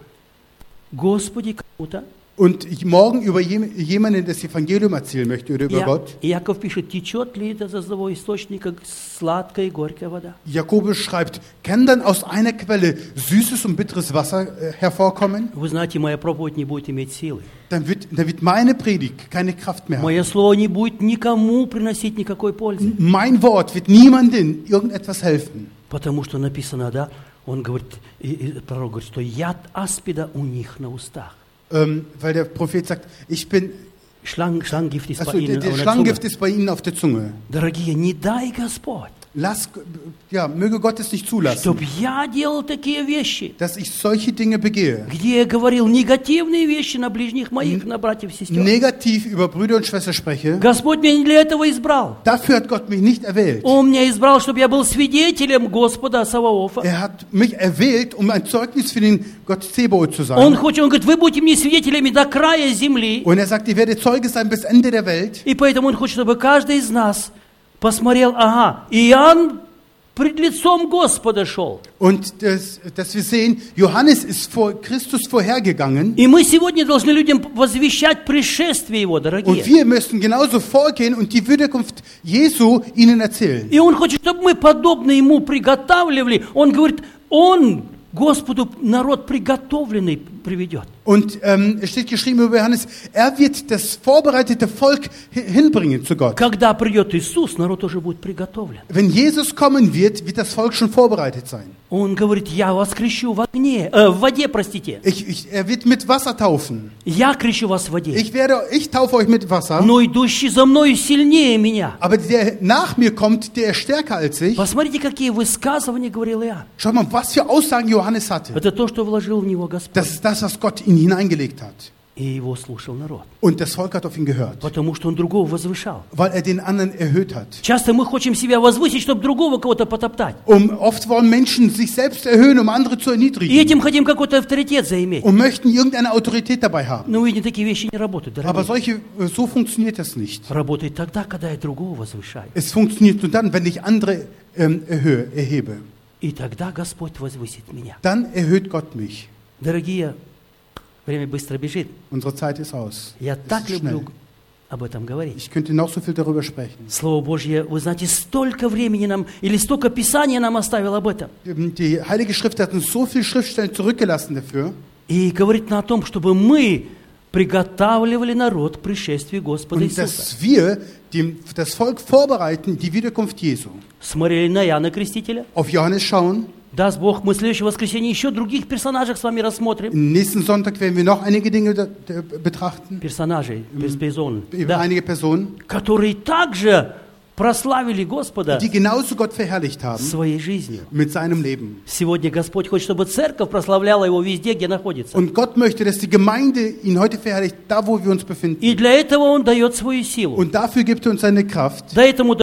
Господе кому-то, und ich morgen über jem- jemanden das Evangelium erzählen möchte oder über Я- Gott, Яков пишет, течет ли это из одного источника сладкая и горькая вода. Jakobus schreibt, kann dann aus einer Quelle süßes und bitteres Wasser äh, hervorkommen? Вы знаете, моя проповедь не будет иметь силы. Dann wird, dann wird meine Predigt keine Kraft mehr haben. Мое слово не будет никому приносить никакой пользы. Mein Wort wird niemandem irgendetwas helfen. Потому что написано, да, он говорит, и- и пророк говорит, что яд аспида у них на устах. Ähm, weil der Prophet sagt, ich bin, Шланг, шланггифт ist also bei der, ihnen der auf der Schlangengift Zunge. ist bei ihnen auf der Zunge. Дорогие, не дай Господь, Lass, ja, möge Gott es nicht zulassen, чтобы я делал такие вещи, dass ich solche Dinge begehe. где я говорил негативные вещи на ближних моих, на братьев и сестер. Negativ über Brüder und Schwestern spreche. Господь меня не для этого избрал. Dafür hat Gott mich nicht erwählt. Он меня избрал, чтобы я был свидетелем Господа Саваофа. Er hat mich erwählt, um ein Zeugnis für den Gott Zebaoth zu Он sein. хочет, он говорит, вы будете мне свидетелями до края земли. Und er sagt, ihr werdet Zeuge sein bis Ende der Welt. И поэтому он хочет, чтобы каждый из нас посмотрел, ага, Иоанн пред лицом Господа шел. Und das, dass wir sehen, Johannes ist vor Christus vorhergegangen. И мы сегодня должны людям возвещать пришествие Его, Und дорогие. wir müssen genauso vorgehen und die Wiederkunft Jesu ihnen erzählen. И Он хочет, чтобы мы подобно Ему приготавливали. Он говорит, Он Господу народ приготовленный приведет. Und ähm, es steht geschrieben über Johannes, er wird das vorbereitete Volk hi- hinbringen zu Gott. Когда придет Иисус, народ уже будет приготовлен. Wenn Jesus kommen wird, wird das Volk schon vorbereitet sein. Он говорит, я вас крещу в огне, э, в воде, простите. Ich, ich, er wird mit Wasser taufen. Я крещу вас в воде. Ich werde, ich taufe euch mit Wasser. Но идущий за мною сильнее меня. Aber der nach mir kommt, der ist stärker als ich. Посмотрите, какие высказывания говорил Иоанн. Schaut mal, was für Aussagen Johannes hatte. Это то, что вложил в него Господь. Das ist das, was Gott in ihn hineingelegt hat. И его слушал народ. Und das Volk hat auf ihn gehört, Потому что он другого возвышал. weil er den anderen erhöht hat. Часто мы хотим себя возвысить, чтобы другого кого-то потоптать. Um, oft wollen Menschen sich selbst erhöhen, um andere zu И erniedrigen. этим хотим какой-то авторитет заиметь. Und möchten irgendeine Autorität dabei haben. Но видите, такие вещи не работают, Aber дорогие. solche, so funktioniert das nicht. Работает тогда, когда я другого возвышаю. Es funktioniert nur dann, wenn ich andere ähm, erhöhe, erhebe. И тогда Господь возвысит меня. Dann erhöht Gott mich. Дорогие, время быстро бежит. Unsere Zeit ist aus. Я Es так ist schnell. люблю об этом говорить. Ich könnte noch so viel darüber sprechen. Слово Божье, вы знаете, столько времени нам, или столько Писания нам оставил об этом. Die Heilige Schrift hat uns so viele Schriftstellen zurückgelassen dafür. И говорит на о том, чтобы мы приготавливали народ к пришествию Господа Und Иисуса. dass wir dem, das Volk vorbereiten, die Wiederkunft Jesu. Смотрели на Иоанна Крестителя. Auf Johannes schauen. Даст Бог, мы в следующее воскресенье еще других персонажей с вами рассмотрим. Nächsten Sonntag werden wir noch einige Dinge da, da, betrachten. Персонажей, персон, Über да, einige Personen, которые также прославили Господа die genauso Gott verherrlicht haben своей жизнью. mit seinem Leben. Сегодня Господь хочет, чтобы церковь прославляла Его везде, где находится. Und Gott möchte, dass die Gemeinde ihn heute verherrlicht, da wo wir uns befinden. И для этого Он дает свою силу. Und dafür gibt er uns seine Kraft. Поэтому